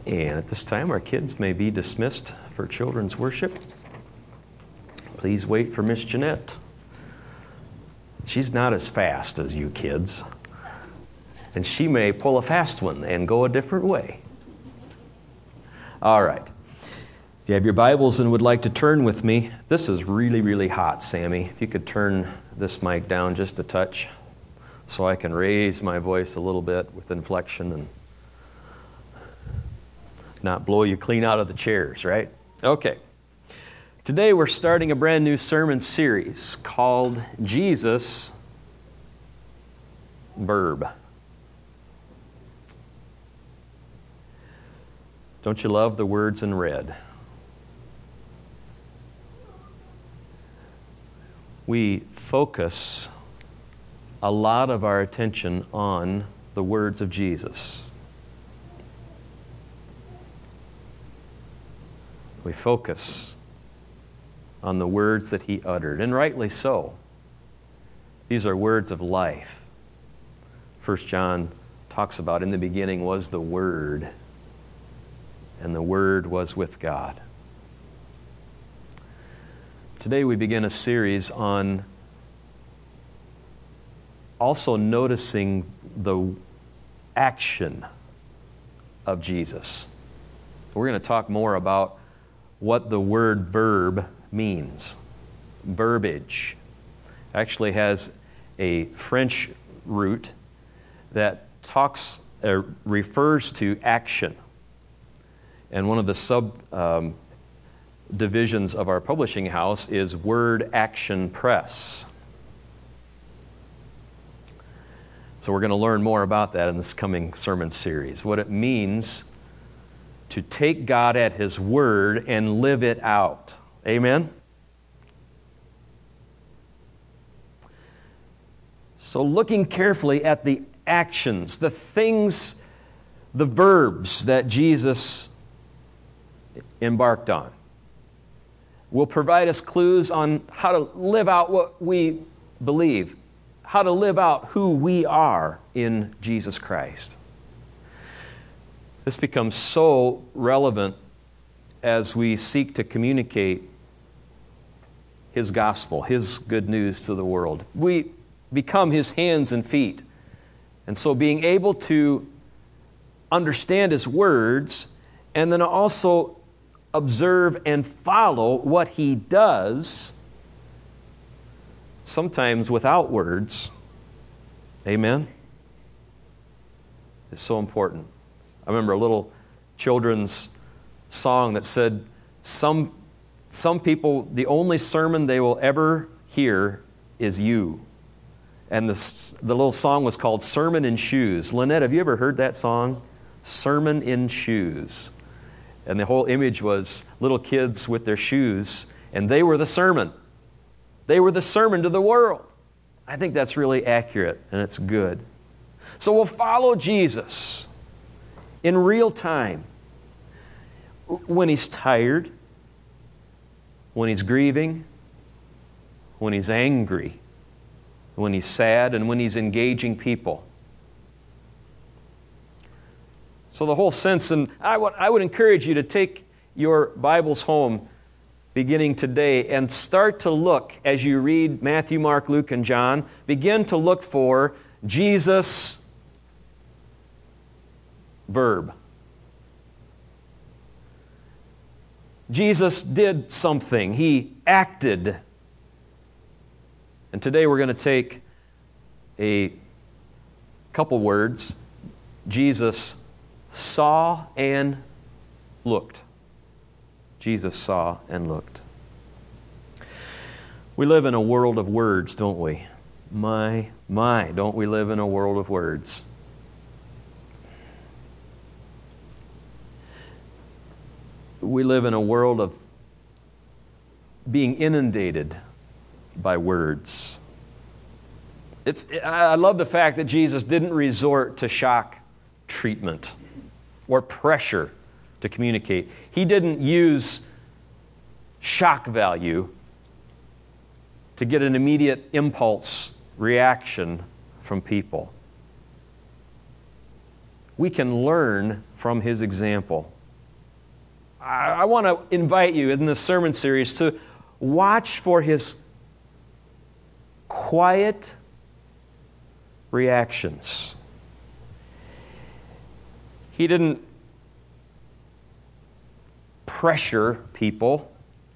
And at this time, our kids may be dismissed for children's worship. Please wait for Miss Jeanette. She's not as fast as you kids. And she may pull a fast one and go a different way. All right. If you have your Bibles and would like to turn with me, this is really, really hot, Sammy. If you could turn this mic down just a touch so I can raise my voice a little bit with inflection and not blow you clean out of the chairs, right? Okay. Today we're starting a brand new sermon series called Jesus Verb. Don't you love the words in red? We focus a lot of our attention on the words of Jesus. We focus on the words that He uttered, and rightly so. These are words of life. 1 John talks about, in the beginning was the Word, and the Word was with God. Today we begin a series on also noticing the action of Jesus. We're going to talk more about what the word verb means. Verbiage actually has a French root that refers to action. And one of the divisions of our publishing house is Word Action Press. So we're going to learn more about that in this coming sermon series. What it means to take God at His Word and live it out. Amen? So looking carefully at the actions, the things, the verbs that Jesus embarked on will provide us clues on how to live out what we believe, how to live out who we are in Jesus Christ. This becomes so relevant as we seek to communicate His gospel, His good news to the world. We become His hands and feet. And so being able to understand His words and then also observe and follow what He does, sometimes without words, amen, is so important. I remember a little children's song that said, some people, the only sermon they will ever hear is you. And the little song was called Sermon in Shoes. Lynette, have you ever heard that song? Sermon in Shoes. And the whole image was little kids with their shoes, and they were the sermon. They were the sermon to the world. I think that's really accurate, and it's good. So we'll follow Jesus in real time. When He's tired, when He's grieving, when He's angry, when He's sad, and when He's engaging people. So the whole sense, and I would encourage you to take your Bibles home beginning today and start to look, as you read Matthew, Mark, Luke, and John, begin to look for Jesus verb. Jesus did something. He acted. And today we're going to take a couple words. Jesus saw and looked. Jesus saw and looked. We live in a world of words, don't we? My, don't we live in a world of words? We live in a world of being inundated by words. I love the fact that Jesus didn't resort to shock treatment or pressure to communicate. He didn't use shock value to get an immediate impulse reaction from people. We can learn from his example. I want to invite you in this sermon series to watch for his quiet reactions. He didn't pressure people.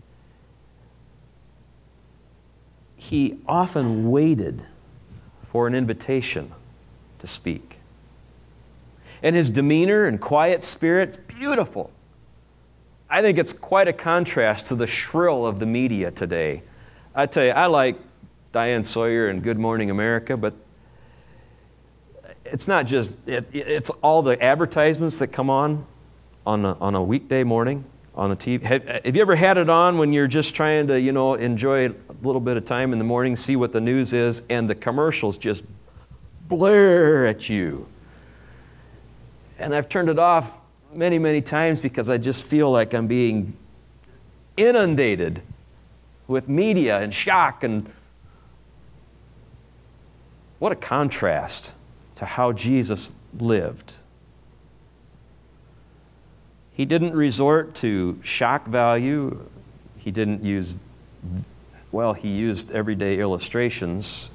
He often waited for an invitation to speak. And his demeanor and quiet spirit is beautiful. I think it's quite a contrast to the shrill of the media today. I tell you, I like Diane Sawyer and Good Morning America, but it's not just, it's all the advertisements that come on a weekday morning on the TV. Have you ever had it on when you're just trying to, enjoy a little bit of time in the morning, see what the news is, and the commercials just blare at you? And I've turned it off many, many times because I just feel like I'm being inundated with media and shock. And what a contrast to how Jesus lived. He didn't resort to shock value. He didn't use, he used everyday illustrations.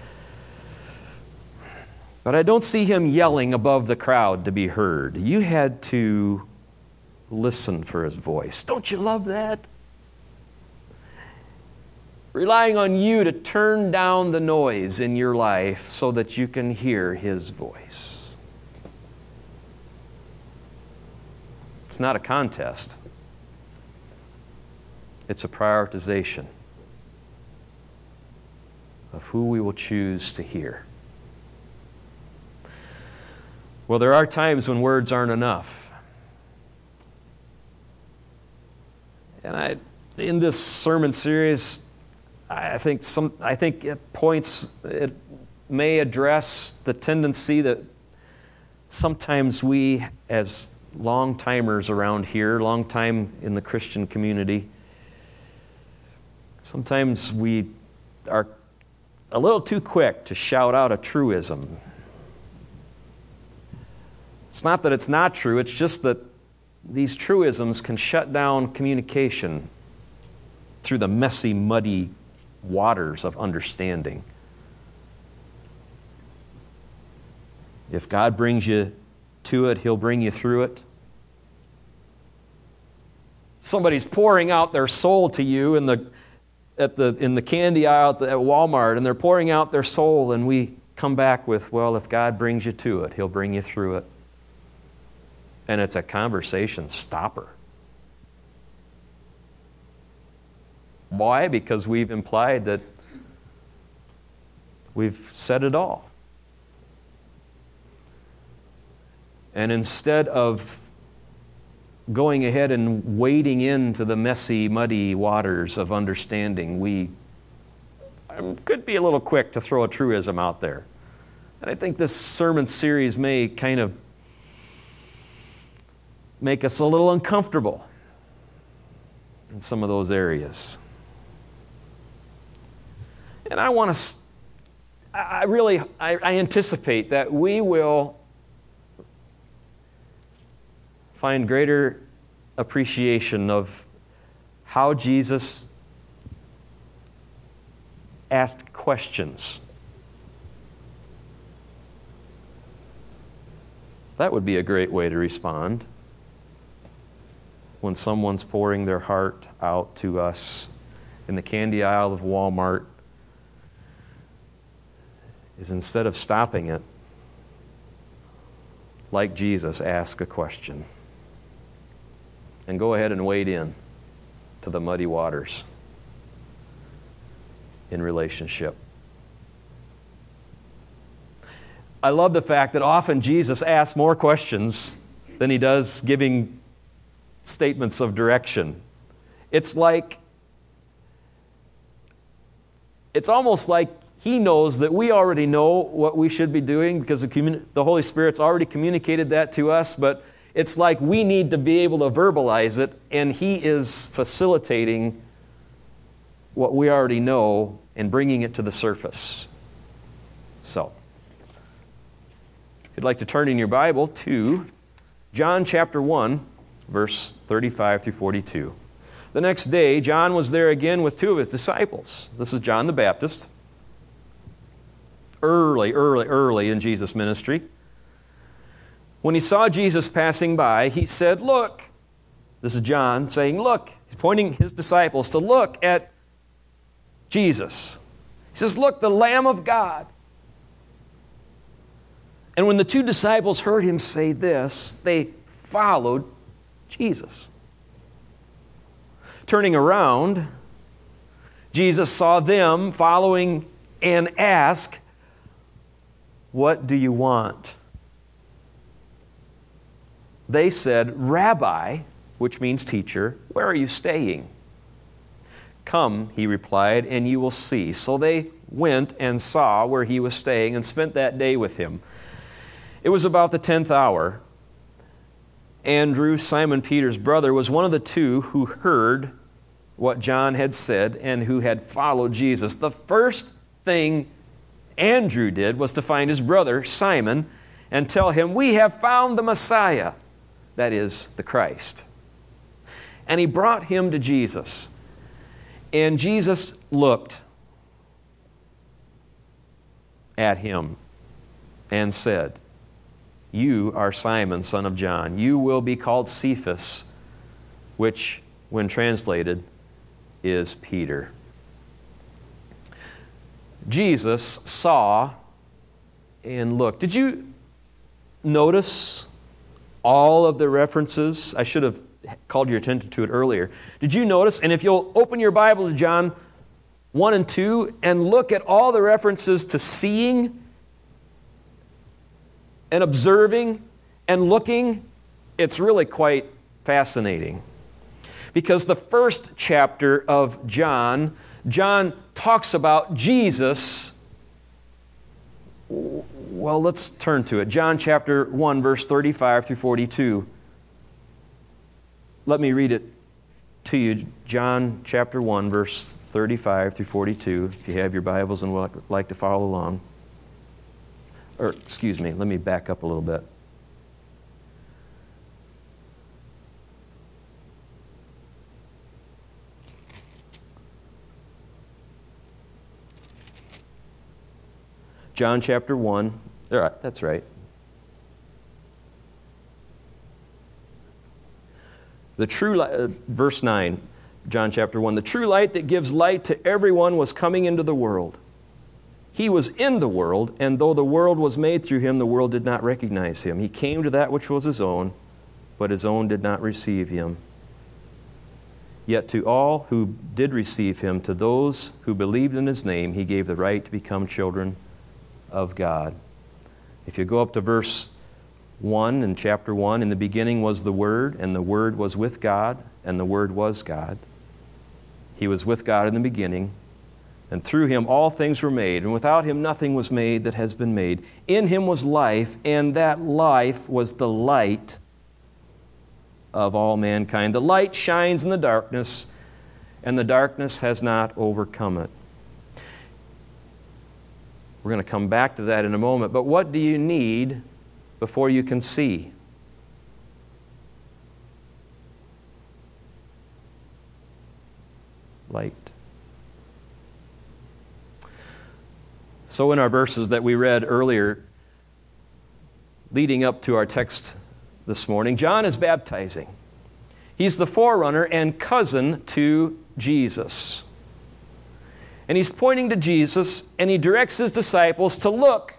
But I don't see him yelling above the crowd to be heard. You had to listen for his voice. Don't you love that? Relying on you to turn down the noise in your life so that you can hear his voice. It's not a contest. It's a prioritization of who we will choose to hear. Well, there are times when words aren't enough. And in this sermon series, I think it may address the tendency that sometimes we, as long-timers around here, long time in the Christian community, sometimes we are a little too quick to shout out a truism. It's not that it's not true, it's just that these truisms can shut down communication through the messy, muddy waters of understanding. If God brings you to it, He'll bring you through it. Somebody's pouring out their soul to you in the candy aisle at Walmart, and they're pouring out their soul, and we come back with, if God brings you to it, He'll bring you through it. And it's a conversation stopper. Why? Because we've implied that we've said it all. And instead of going ahead and wading into the messy, muddy waters of understanding, we could be a little quick to throw a truism out there. And I think this sermon series may kind of make us a little uncomfortable in some of those areas. And I anticipate that we will find greater appreciation of how Jesus asked questions. That would be a great way to respond when someone's pouring their heart out to us in the candy aisle of Walmart, is instead of stopping it, like Jesus, ask a question. And go ahead and wade in to the muddy waters in relationship. I love the fact that often Jesus asks more questions than He does giving statements of direction. It's almost like He knows that we already know what we should be doing because the Holy Spirit's already communicated that to us, but it's like we need to be able to verbalize it, and He is facilitating what we already know and bringing it to the surface. So, if you'd like to turn in your Bible to John chapter 1, verse 35 through 42. The next day, John was there again with two of his disciples. This is John the Baptist. Early in Jesus' ministry. When he saw Jesus passing by, he said, "Look." This is John saying, "Look." He's pointing his disciples to look at Jesus. He says, "Look, the Lamb of God." And when the two disciples heard him say this, they followed Jesus. Turning around, Jesus saw them following and asked, "What do you want?" They said, "Rabbi," which means teacher, "where are you staying?" "Come," he replied, "and you will see." So they went and saw where he was staying and spent that day with him. It was about the 10th hour. Andrew, Simon Peter's brother, was one of the two who heard what John had said and who had followed Jesus. The first thing Andrew did was to find his brother, Simon, and tell him, "We have found the Messiah," that is, the Christ. And he brought him to Jesus. And Jesus looked at him and said, "You are Simon, son of John. You will be called Cephas," which, when translated, is Peter. Jesus saw and looked. Did you notice all of the references? I should have called your attention to it earlier. Did you notice? And if you'll open your Bible to John 1 and 2 and look at all the references to seeing and observing and looking, it's really quite fascinating. Because the first chapter of John talks about Jesus. Well, let's turn to it. John chapter 1, verse 35 through 42. Let me read it to you. John chapter 1, verse 35 through 42, if you have your Bibles and would like to follow along. Or, excuse me, let me back up a little bit. John chapter 1, all right, that's right. The true light, verse 9, John chapter 1, "The true light that gives light to everyone was coming into the world. He was in the world, and though the world was made through him, the world did not recognize him. He came to that which was his own, but his own did not receive him. Yet to all who did receive him, to those who believed in his name, he gave the right to become children of God." If you go up to verse 1 in chapter 1, "In the beginning was the Word, and the Word was with God, and the Word was God. He was with God in the beginning, and through him all things were made, and without him nothing was made that has been made. In him was life, and that life was the light of all mankind. The light shines in the darkness, and the darkness has not overcome it." We're going to come back to that in a moment. But what do you need before you can see? Light. So in our verses that we read earlier, leading up to our text this morning, John is baptizing. He's the forerunner and cousin to Jesus. And he's pointing to Jesus, and he directs his disciples to look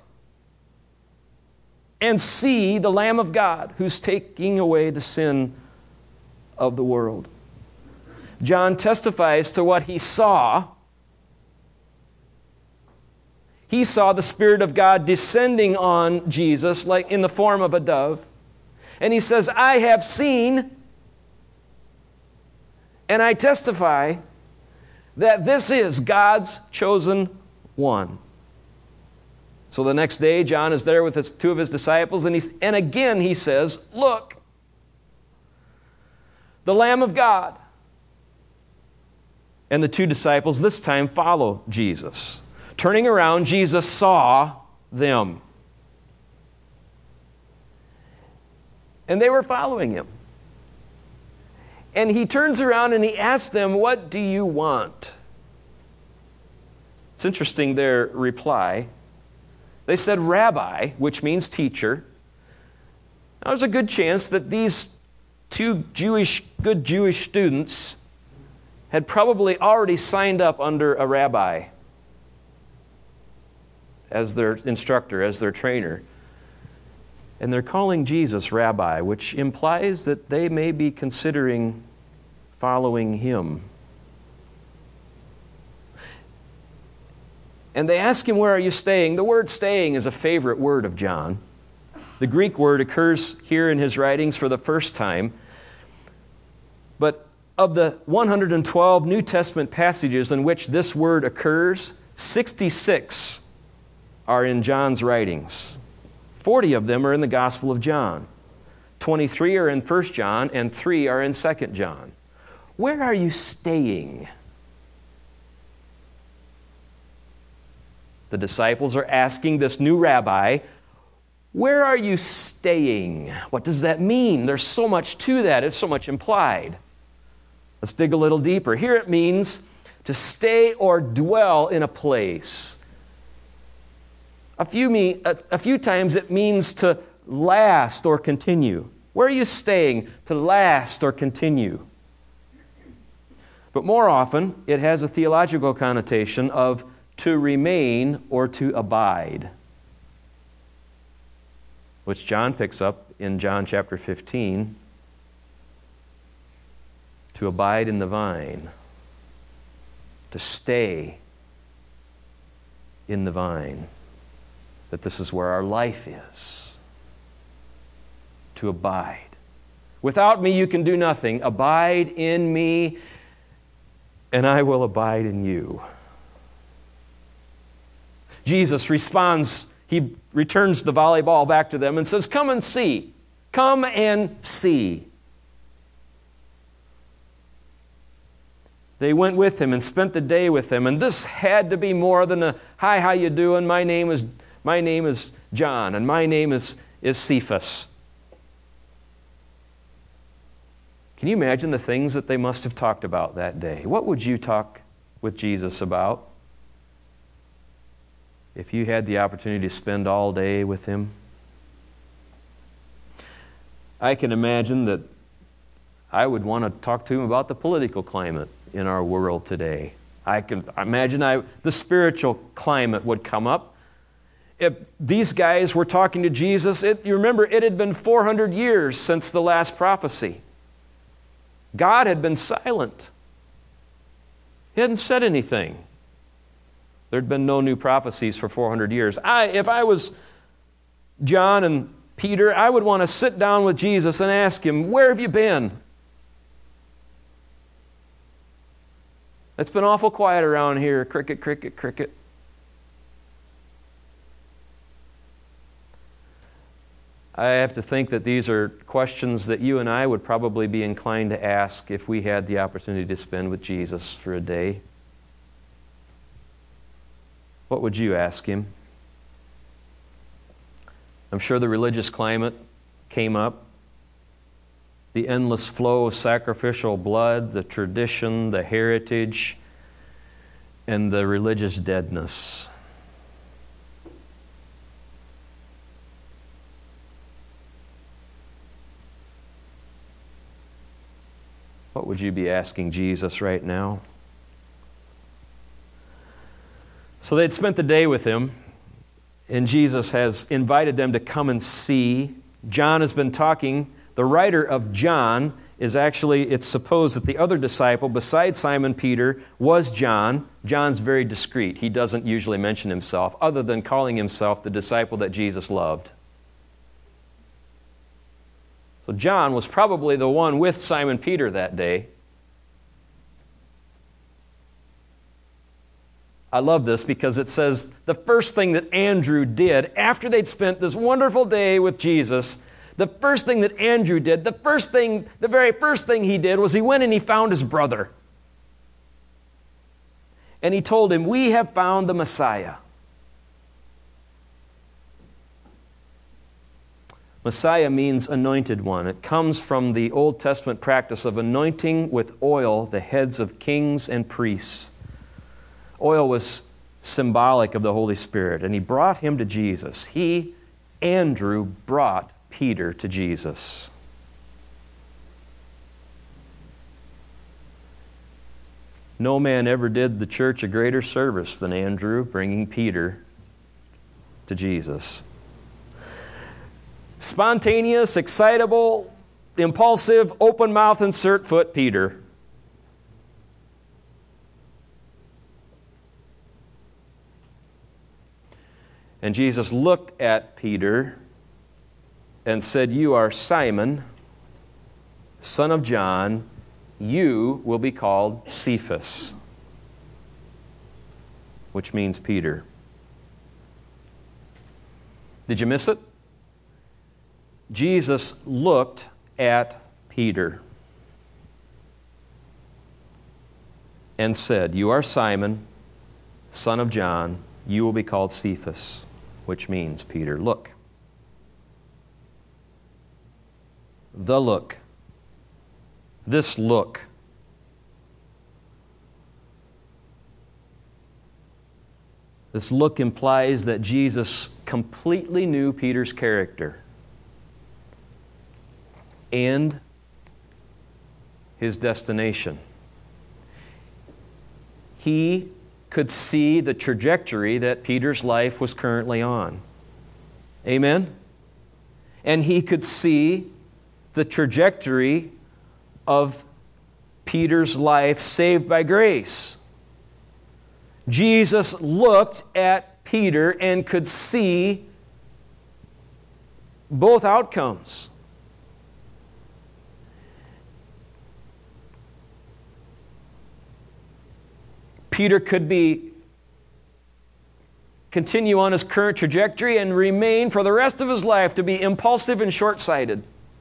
and see the Lamb of God who's taking away the sin of the world. John testifies to what he saw. He saw the Spirit of God descending on Jesus like in the form of a dove. And he says, "I have seen and I testify that this is God's chosen one." So the next day, John is there with two of his disciples, and again he says, "Look, the Lamb of God." And the two disciples this time follow Jesus. Turning around, Jesus saw them. And they were following him. And he turns around and he asks them, "What do you want?" It's interesting, their reply. They said, "Rabbi," which means teacher. Now, there's a good chance that these two good Jewish students had probably already signed up under a rabbi as their instructor, as their trainer. And they're calling Jesus Rabbi, which implies that they may be considering following him. And they ask him, "Where are you staying?" The word "staying" is a favorite word of John. The Greek word occurs here in his writings for the first time. But of the 112 New Testament passages in which this word occurs, 66 are in John's writings. 40 of them are in the Gospel of John. 23 are in 1 John, and 3 are in 2 John. Where are you staying? The disciples are asking this new rabbi, "Where are you staying?" What does that mean? There's so much to that. It's so much implied. Let's dig a little deeper. Here it means to stay or dwell in a place. A few times it means to last or continue. Where are you staying? To last or continue. But more often, it has a theological connotation of to remain or to abide, which John picks up in John chapter 15. To abide in the vine, to stay in the vine, that this is where our life is, to abide. "Without me you can do nothing. Abide in me, and I will abide in you." Jesus responds, he returns the volleyball back to them and says, "Come and see. Come and see." They went with him and spent the day with him, and this had to be more than a, "Hi, how you doing? My name is John, and my name is Cephas." Can you imagine the things that they must have talked about that day? What would you talk with Jesus about if you had the opportunity to spend all day with him? I can imagine that I would want to talk to him about the political climate in our world today. I can imagine the spiritual climate would come up. If these guys were talking to Jesus, you remember it had been 400 years since the last prophecy. God had been silent. He hadn't said anything. There'd been no new prophecies for 400 years. If I was John and Peter, I would want to sit down with Jesus and ask him, "Where have you been? It's been awful quiet around here. Cricket, cricket, cricket." I have to think that these are questions that you and I would probably be inclined to ask if we had the opportunity to spend with Jesus for a day. What would you ask him? I'm sure the religious climate came up. The endless flow of sacrificial blood, the tradition, the heritage, and the religious deadness. What would you be asking Jesus right now? So they'd spent the day with him, and Jesus has invited them to come and see. John has been talking. The writer of John is actually, it's supposed that the other disciple besides Simon Peter was John. John's very discreet. He doesn't usually mention himself other than calling himself the disciple that Jesus loved. So John was probably the one with Simon Peter that day. I love this because it says the first thing that Andrew did after they'd spent this wonderful day with Jesus, the first thing that Andrew did, the very first thing he did was he went and he found his brother. And he told him, "We have found the Messiah." Messiah means anointed one. It comes from the Old Testament practice of anointing with oil the heads of kings and priests. Oil was symbolic of the Holy Spirit, and he brought him to Jesus. He, Andrew, brought Peter to Jesus. No man ever did the church a greater service than Andrew, bringing Peter to Jesus. Spontaneous, excitable, impulsive, open mouth, insert foot, Peter. And Jesus looked at Peter and said, "You are Simon, son of John. You will be called Cephas," which means Peter. Did you miss it? Jesus looked at Peter and said, "You are Simon, son of John. You will be called Cephas," which means Peter. Look. The look. This look. This look implies that Jesus completely knew Peter's character and his destination. He could see the trajectory that Peter's life was currently on. Amen? And he could see the trajectory of Peter's life saved by grace. Jesus looked at Peter and could see both outcomes. Peter could continue on his current trajectory and remain for the rest of his life to be impulsive and short-sighted.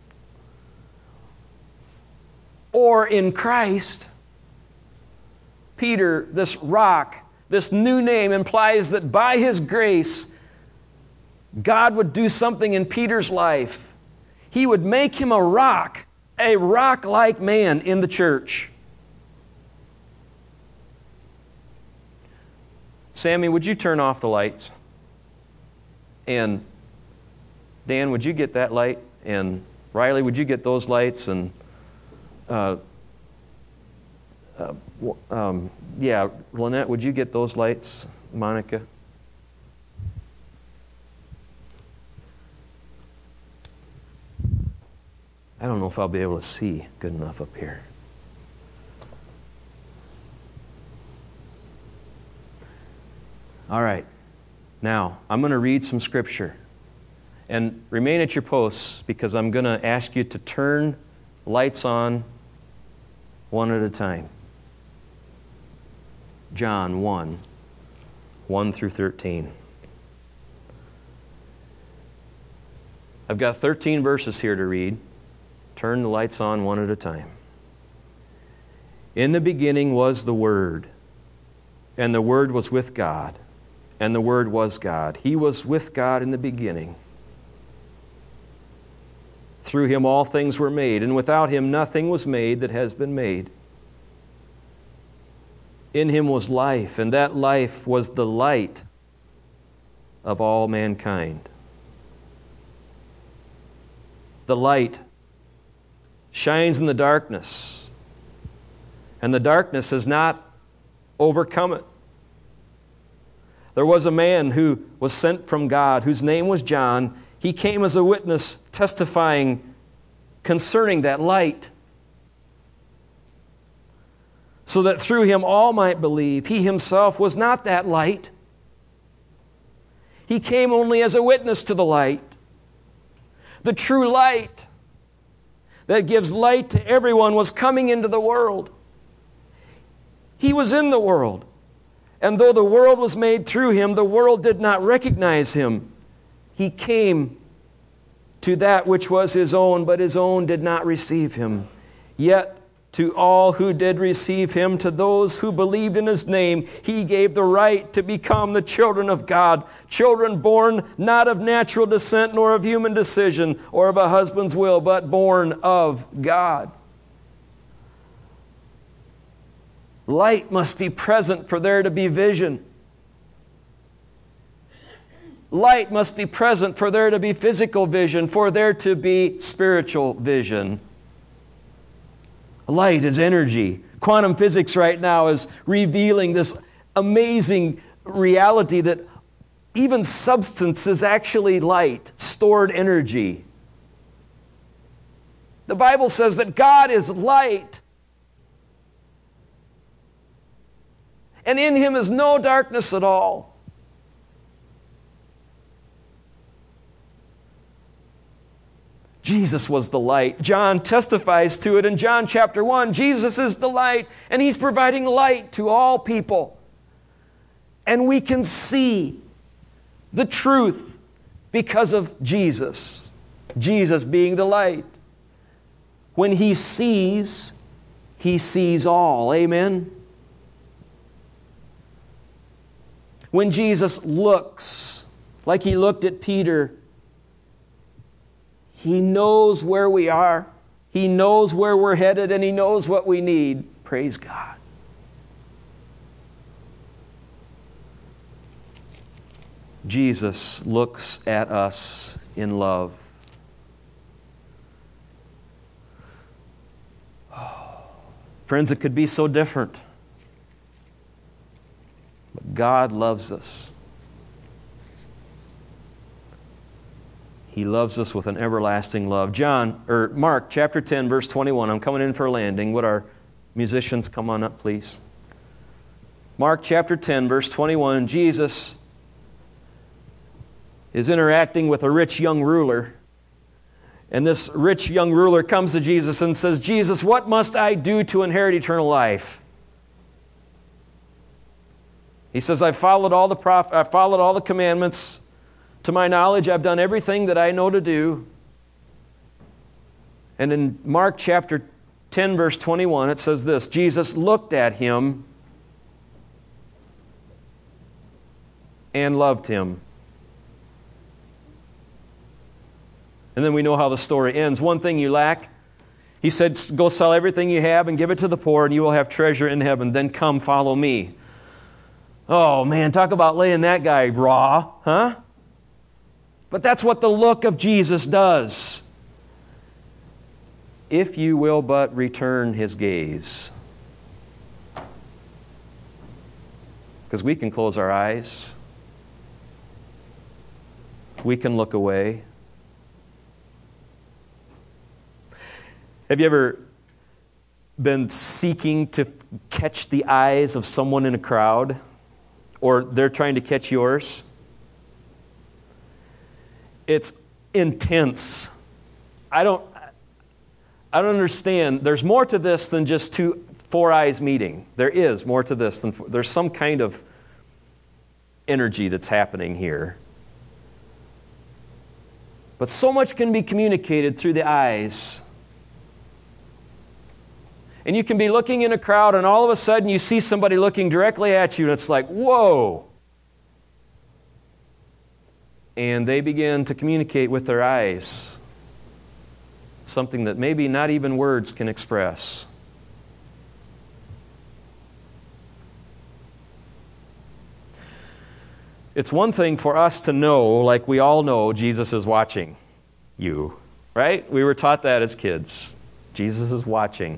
Or in Christ, Peter, this rock, this new name implies that by His grace, God would do something in Peter's life. He would make him a rock-like man in the church. Sammy, would you turn off the lights? And Dan, would you get that light? And Riley, would you get those lights? And Lynette, would you get those lights? Monica? I don't know if I'll be able to see good enough up here. All right. Now, I'm going to read some scripture. And remain at your posts because I'm going to ask you to turn lights on one at a time. John 1, 1 through 13. I've got 13 verses here to read. Turn the lights on one at a time. In the beginning was the Word, and the Word was with God, and the Word was God. He was with God in the beginning. Through Him all things were made, and without Him nothing was made that has been made. In Him was life, and that life was the light of all mankind. The light shines in the darkness, and the darkness has not overcome it. There was a man who was sent from God, whose name was John. He came as a witness testifying concerning that light, so that through him all might believe. He himself was not that light. He came only as a witness to the light. The true light that gives light to everyone was coming into the world. He was in the world, and though the world was made through him, the world did not recognize him. He came to that which was his own, but his own did not receive him. Yet to all who did receive him, to those who believed in his name, he gave the right to become the children of God, children born not of natural descent, nor of human decision, or of a husband's will, but born of God. Light must be present for there to be vision. Light must be present for there to be physical vision, for there to be spiritual vision. Light is energy. Quantum physics right now is revealing this amazing reality that even substance is actually light, stored energy. The Bible says that God is light, and in him is no darkness at all. Jesus was the light. John testifies to it in John chapter 1. Jesus is the light, and he's providing light to all people. And we can see the truth because of Jesus. Jesus being the light. When he sees all. Amen? When Jesus looks, like he looked at Peter, he knows where we are. He knows where we're headed, and he knows what we need. Praise God. Jesus looks at us in love. Oh, friends, it could be so different. But God loves us. He loves us with an everlasting love. Mark chapter 10, verse 21. I'm coming in for a landing. Would our musicians come on up, please? Mark chapter 10, verse 21. Jesus is interacting with a rich young ruler. And this rich young ruler comes to Jesus and says, Jesus, what must I do to inherit eternal life? He says, I've followed all the commandments. To my knowledge, I've done everything that I know to do. And in Mark chapter 10, verse 21, it says this, Jesus looked at him and loved him. And then we know how the story ends. One thing you lack, he said, go sell everything you have and give it to the poor, and you will have treasure in heaven. Then come, follow me. Oh man, talk about laying that guy raw, huh? But that's what the look of Jesus does. If you will but return his gaze. Because we can close our eyes. We can look away. Have you ever been seeking to catch the eyes of someone in a crowd? Or they're trying to catch yours? It's intense. I don't understand. There's more to this than just four eyes meeting. There is more to this than there's some kind of energy that's happening here. But so much can be communicated through the eyes. And you can be looking in a crowd, and all of a sudden you see somebody looking directly at you, and it's like, whoa! And they begin to communicate with their eyes something that maybe not even words can express. It's one thing for us to know, like we all know, Jesus is watching you, right? We were taught that as kids. Jesus is watching.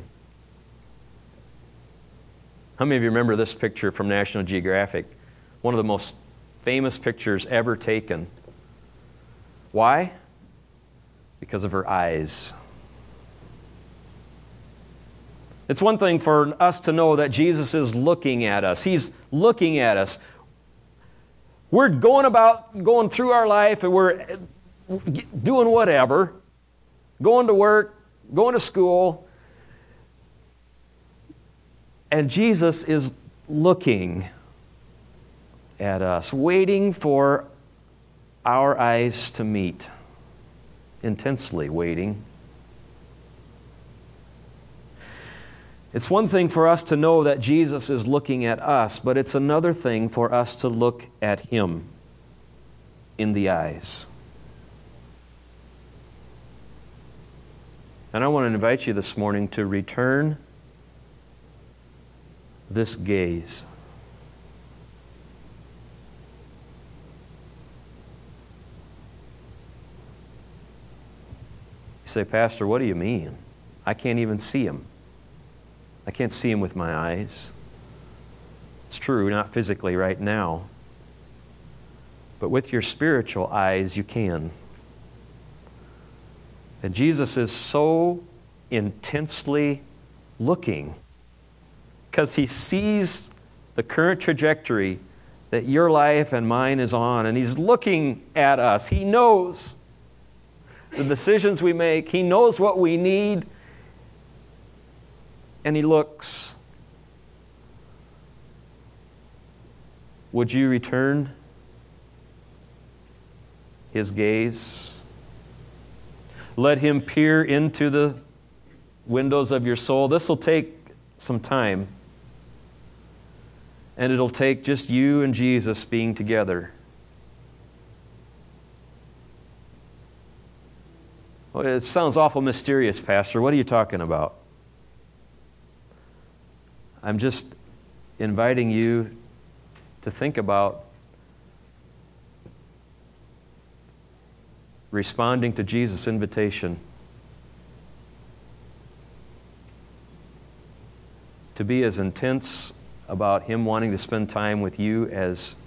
How many of you remember this picture from National Geographic? One of the most famous pictures ever taken. Why? Because of her eyes. It's one thing for us to know that Jesus is looking at us. He's looking at us. We're going through our life, and we're doing whatever, going to work, going to school, and Jesus is looking at us, waiting for our eyes to meet, intensely waiting. It's one thing for us to know that Jesus is looking at us, but it's another thing for us to look at Him in the eyes. And I want to invite you this morning to return this gaze. You say, Pastor, what do you mean? I can't even see Him. I can't see Him with my eyes. It's true, not physically right now. But with your spiritual eyes, you can. And Jesus is so intensely looking because He sees the current trajectory that your life and mine is on, and He's looking at us. He knows the decisions we make. He knows what we need, and He looks. Would you return His gaze? Let Him peer into the windows of your soul. This will take some time. And it'll take just you and Jesus being together. Well, it sounds awful mysterious, Pastor. What are you talking about? I'm just inviting you to think about responding to Jesus' invitation to be as intense about Him wanting to spend time with you as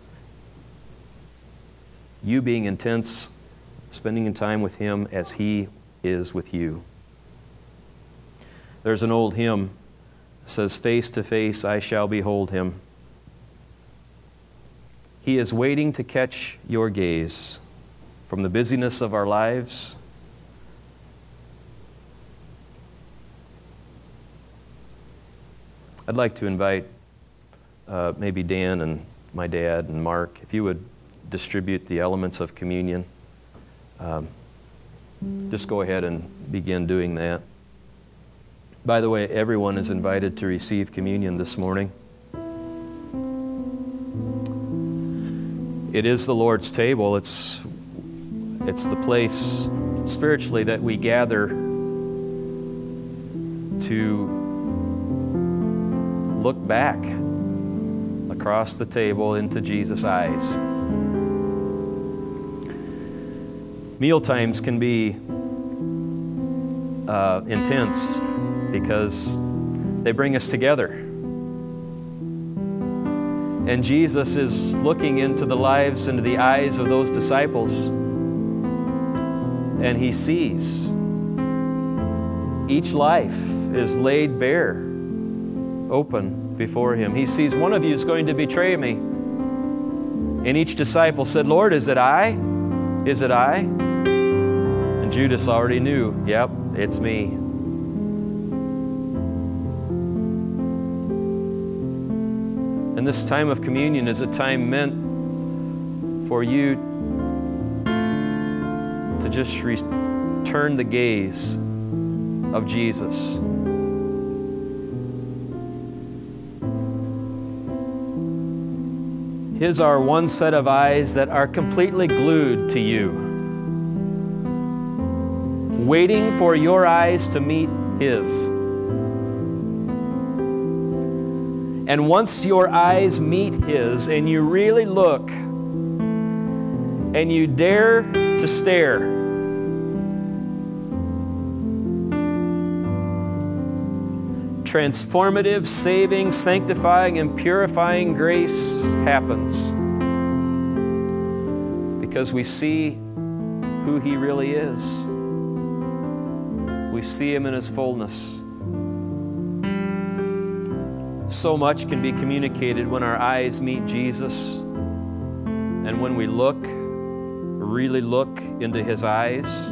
you being intense spending time with Him as He is with you. There's an old hymn that says, "Face to face I shall behold Him. He is waiting to catch your gaze from the busyness of our lives." I'd like to invite maybe Dan and my dad and Mark, if you would distribute the elements of communion. Just go ahead and begin doing that. By the way, everyone is invited to receive communion this morning. It is the Lord's table. It's the place spiritually that we gather to look back across the table into Jesus' eyes. Meal times can be intense because they bring us together. And Jesus is looking into the lives, into the eyes of those disciples. And He sees each life is laid bare, open before Him. He sees one of you is going to betray me. And each disciple said, "Lord, is it I? Is it I?" And Judas already knew, "Yep, it's me." And this time of communion is a time meant for you to just return the gaze of Jesus. His are one set of eyes that are completely glued to you, waiting for your eyes to meet His. And once your eyes meet His and you really look and you dare to stare, transformative, saving, sanctifying, and purifying grace happens because we see who He really is. We see Him in His fullness. So much can be communicated when our eyes meet Jesus and when we look, really look into His eyes.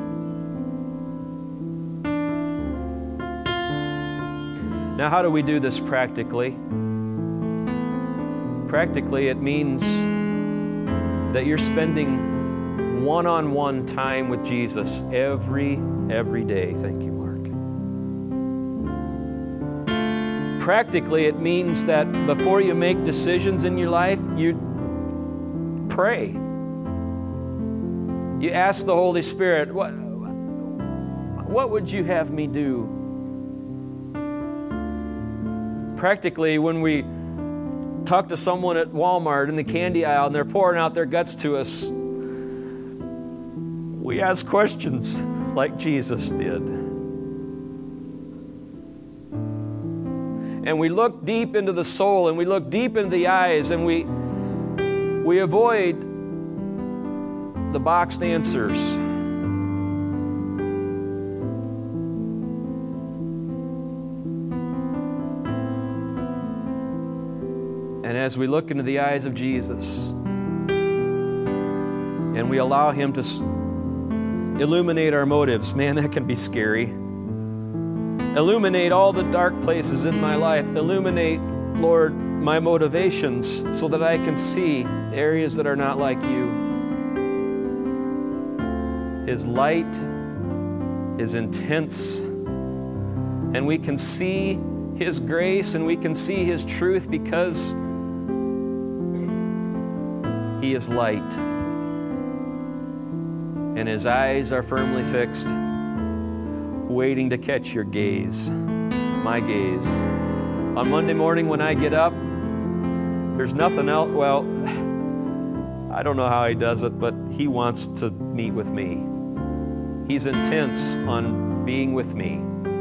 Now, how do we do this practically? Practically, it means that you're spending one-on-one time with Jesus every day. Thank you, Mark. Practically, it means that before you make decisions in your life, you pray. You ask the Holy Spirit, what would you have me do? Practically, when we talk to someone at Walmart in the candy aisle and they're pouring out their guts to us, we ask questions like Jesus did. And we look deep into the soul, and we look deep into the eyes, and we avoid the boxed answers. And as we look into the eyes of Jesus, and we allow Him to illuminate our motives, man, that can be scary. Illuminate all the dark places in my life. Illuminate, Lord, my motivations so that I can see the areas that are not like you. His light is intense, and we can see His grace and we can see His truth because He is light. And His eyes are firmly fixed, waiting to catch your gaze, my gaze. On Monday morning when I get up, there's nothing else. Well, I don't know how He does it, but He wants to meet with me. He's intense on being with me.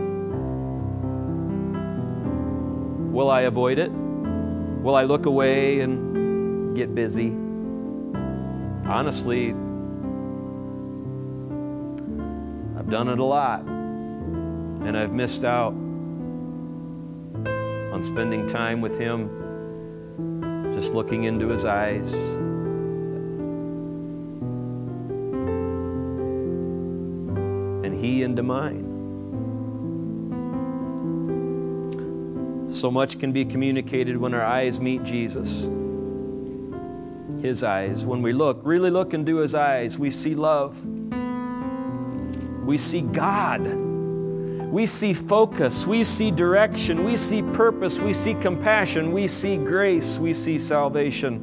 Will I avoid it? Will I look away and get busy? Honestly, I've done it a lot, and I've missed out on spending time with Him, just looking into His eyes. And He into mine. So much can be communicated when our eyes meet Jesus. His eyes. When we look, really look into His eyes, we see love. We see God. We see focus. We see direction. We see purpose. We see compassion. We see grace. We see salvation.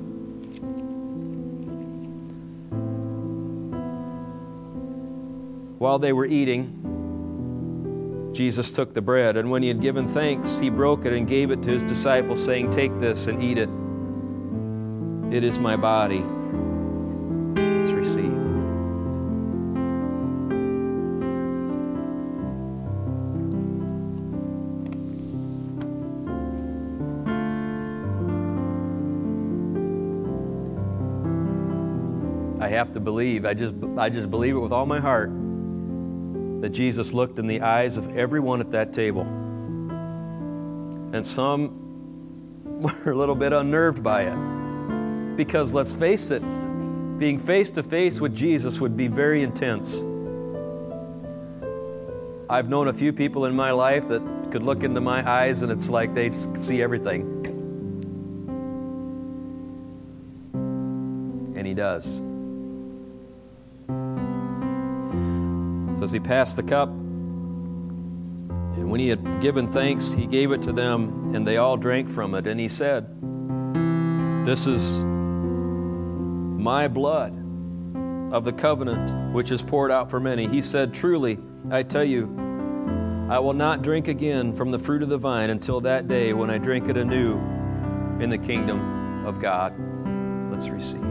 While they were eating, Jesus took the bread, and when He had given thanks, He broke it and gave it to His disciples, saying, "Take this and eat it. It is my body." Let's receive. I have to believe, I just believe it with all my heart, that Jesus looked in the eyes of everyone at that table. And some were a little bit unnerved by it. Because let's face it, being face to face with Jesus would be very intense. I've known a few people in my life that could look into my eyes and it's like they see everything. And He does. So as He passed the cup, and when He had given thanks, He gave it to them, and they all drank from it. And He said, "This is my blood of the covenant, which is poured out for many." He said, "Truly, I tell you, I will not drink again from the fruit of the vine until that day when I drink it anew in the kingdom of God." Let's receive.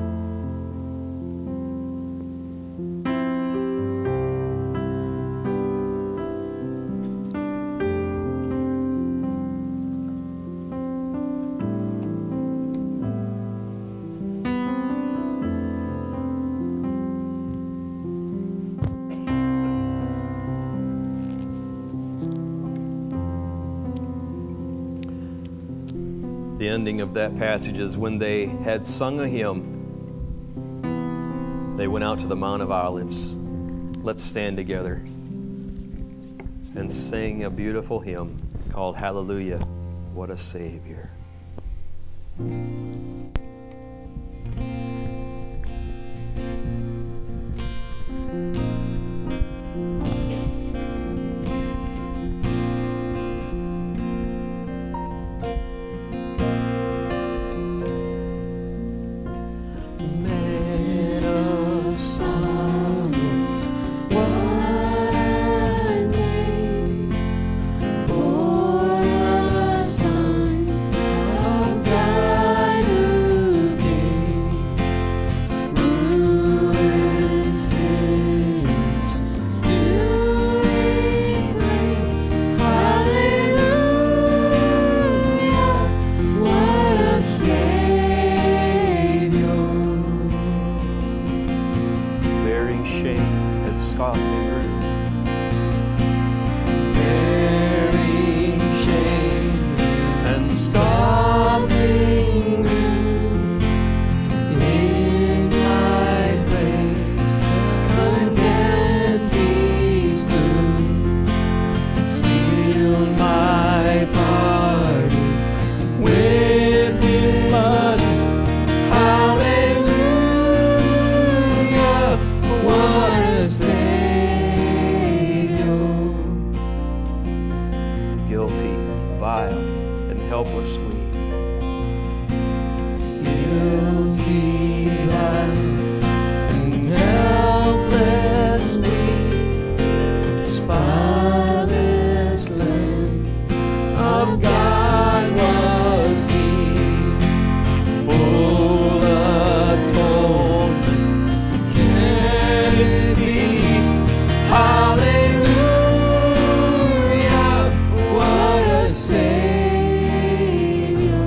The ending of that passage is when they had sung a hymn, they went out to the Mount of Olives. Let's stand together and sing a beautiful hymn called Hallelujah, What a Savior. helpless we. Guilty and helpless we, spotless Lamb of God was He, full atonement. Can it be? Hallelujah! What a Savior!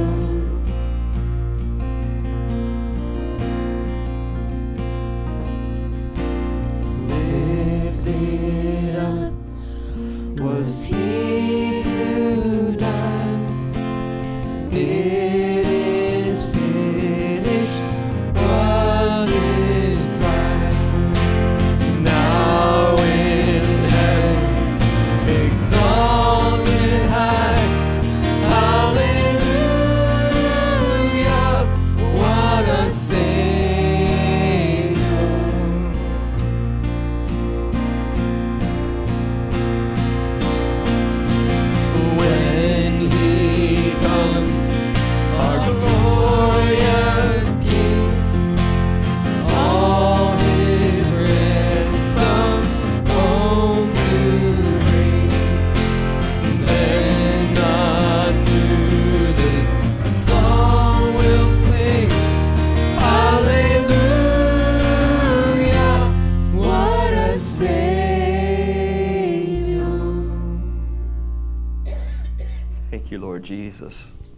Lifted up was He to die. It is finished was His cry. Now in heaven, exalted high, hallelujah, what a Savior. When He comes, our glorious King, all His ransom home to bring, then unto this song we'll sing, hallelujah, what a Savior. Thank you, Lord Jesus.